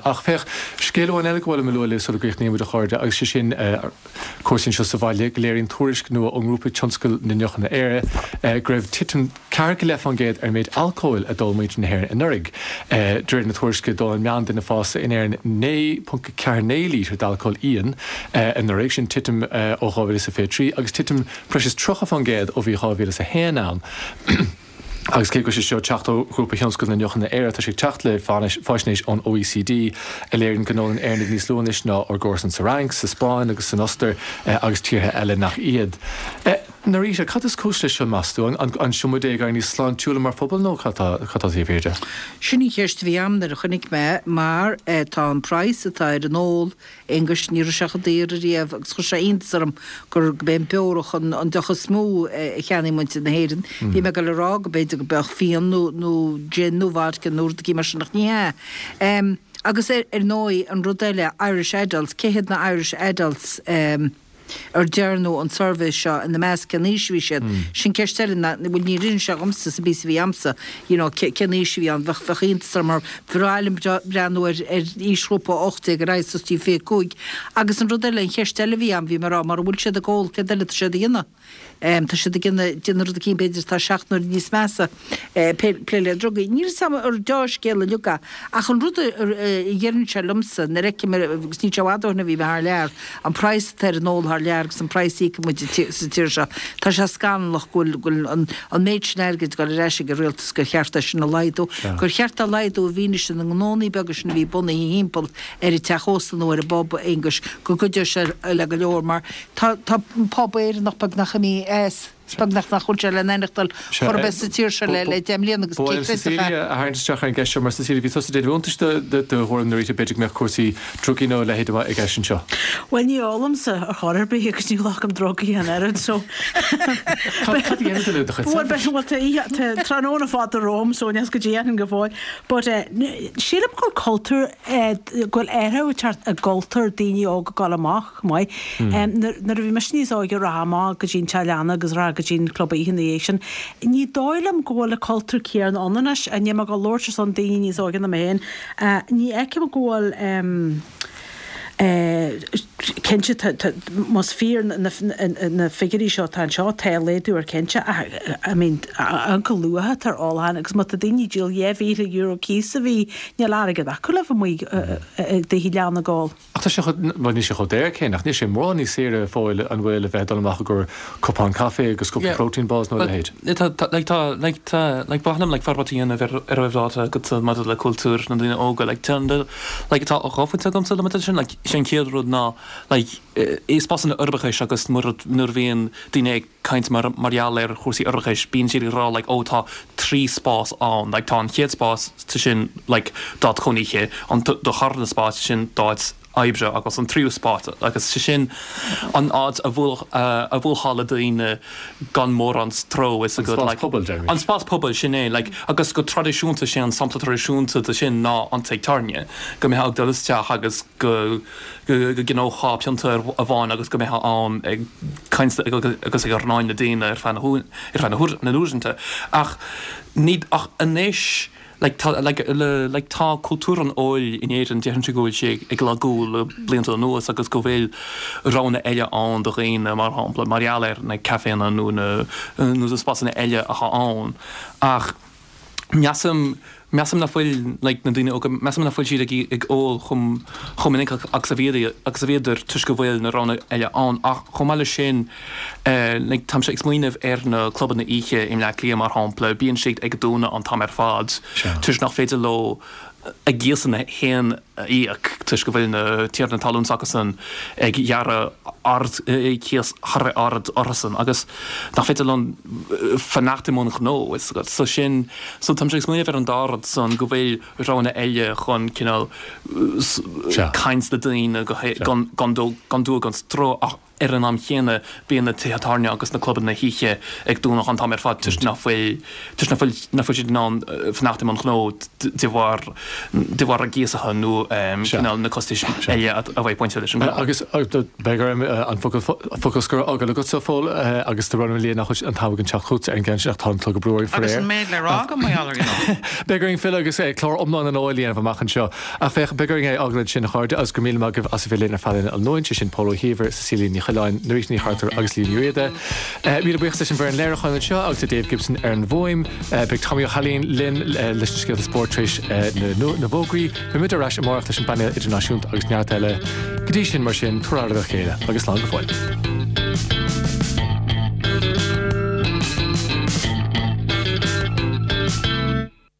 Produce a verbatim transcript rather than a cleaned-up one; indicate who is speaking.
Speaker 1: ach fech scéile an eile bhil me le so gréich néú a chuirde agus sin cuasin seo sa bhaile léironn tuairisc nua an grúpa tionscail na neochan na éire greibh titim cearca le an géad ar méid alcóil a dulmuid na hhéir an nurig. Dúir na tuairisce dul an mean duna fása in éir né punca cear né lítre d'alcóil íon an nurig sin titim ó chábhir sa fé trí agus titim preis trocha an géad ó bhí chábhir sa héanán. Agus cé go sé seo teachtó grúpa tionscail na neochan na éire tá sé teacht le fáisnéis an O E C D a léironn gnólan airnig níos luanis ná ar gcósan sa Rank, sa Spáin agus san Oster agus tíortha eile nach iad. Na ríise cad is cóiste seo masú an siomudé gar níos sláán túla mar phobal nó chattá tíobhéide?
Speaker 2: Sinní cheist bhí amnar a chunig me mar tá an price atá ar an óil English ní seach déir riamh agus chu sé intarm gur ben beorach an dochas smó cheannaí muinte na héireann. Bhí me go le rá go beidir go bech fion nó gin nó bhádca nó cí mar sin nach ní. Agus ar nói an rudeile Irish Adults, céhead na Irish Adults ar dearnú an survey seo in na measca níosví sin sin ceirsteilin na bhfuil ní rinn se amsa sa bís bhí amsa ceníosví an bhechíntasar mar bhráilm breanú ar ísrúpa ochta go raistí fé cúig agus an rudeile an cheirsteile bhí am bhí mar mar bhfuil siad a ggóil ceile sé dhéine. Tá sé dinar a cín beidir tá seaachnar níos measa pléile droga. Níor sama ar dáis céile luca ach an ruúta dhéann se lumsa na reice agus ní teháúna bhí bheit leir an price tar an óil th leargus an priceí go muid sa tíir se. Tá sé scanlach ghfuil an méid sneirgid go réise go rialtas go cheartta sin na leidú. Gur cheartta leidú bhíine sin an gnóí begus sin bhí buna í hímpel ar i techóstan nó ar a bob English go goidir se le go leor mar tá pob éir nach bag nach mí es spag nach nach chuil le nenachtal chorbe sa tíir se le le déimlíon agus
Speaker 1: Síria a hainteach an gceiste mar sa Síria bhí tosa déhúntaiste de thuirm naríte beidir meach cuasaí trúcí nó le héadh i gceisisin seo.
Speaker 3: Well ní álamsa a choir be agus ní lecham drogaí an airad so Bhfuil be tróna fád a Róm so neas go déanaan go bháil, but sílam go cultúr ghfuil éire a gultar daoine ó go gáil amach mai na bhí me níos áige ráma go dín teanna agus rá go dín club íhannéisian. Ní dóilem ggóil a cultúr céar an ananas a ní go lóirte san daoine níos áige na méin. Ní eice ggóil Kense mas fear na figurí seo tá seo téléú ar kense ancle luathe tar áhan agus mat a daoine díal éhhí euro císa bhí ne láige acu le mu de hí leanna gáil.
Speaker 1: Tá se ní se chodéir chénach ní sé mór ní sé fáil an bhfuil bheith amach gur cupán caé agus go proteinbás nó le héid. le banam le farbatíana ar bhráta go mad le cultúr na dtíine óga le tenda le tá áfuinte gom le sin sin céadrúd ná is pasan urbachéis agus nuair bhíon duine kaint mar mariaal ar chósaí urbachéis bíon siad rá le ótá trí spás an le tá an chéad spás tu sin le dá choníe an do charna spás sin dáit aibre agus an tríú spát agus si sin an ád a bhfuil a bhfuil hála daoine gan mór an stró is a go an spás pobl sin é agus go tradiisiúnta sin samta tradiisiúnta de sin ná an tetarne go mé ha doiste agus go gin óá peantar a bháin agus go méthe an ag agus ag arnáin na daine ar fan na núinte ach níd ach anéis like tá like like tá cultúr an óil in éan dean se goil sé ag le gúil blianta nuas agus go bhfuil rána eile an do réine mar hapla marialir na caféna nó na nó a spasanna eile a an ach measam measam na foiil like na duine og measam na foiil siad ag ó chum chum in ag sa bhéidir ag sa bhéidir tuis go bhfuil na rána eile an ach chum eile sin like tam se exmoineh ar na clubban na ihe im le clia mar hapla bíon siad ag dúna an tam ar fád tuis nach féidir lo a géasanna héan íach tuis go bhfuil na tíar na talún sacasan ag jarra ard cías harra ard orasan agus nach féidir an fanachtamón gnó is so sin so tam se exmoineh ar an dárad son go bhfuil rána eile chun cinál cains na daine go gandú gan stró ach ar an am chéine bíonna tetarne agus na clubban na híe ag dú nach an tam fa tu na na fu ná fnacht man nó de war de war a géasacha nó na costis eile a bheith pointinte
Speaker 4: agus begur an focusgur aga le go sa fó agus de runna líon nach an tágann teach chute an gin seach tan go breúir fé. Beguring fi agus é chlár omná an áilíon bhachchan seo a fé beguring é agla sin chuirde as go mí agah as bhé léna fallin an nóinte sin Paulo Híver Cecília ní chaáin nuí chartar agus lí nuide. Mí a buchtta sin bhar an léirchain seo agus Dave Gibson ar an bhim be Tommy O'Halín lin leis skill sporttrééis na bógraí be mu arás amachta sin banna idirnáisiúnt agus neartile godí sin mar sin tuair a chéile agus lá go fáil.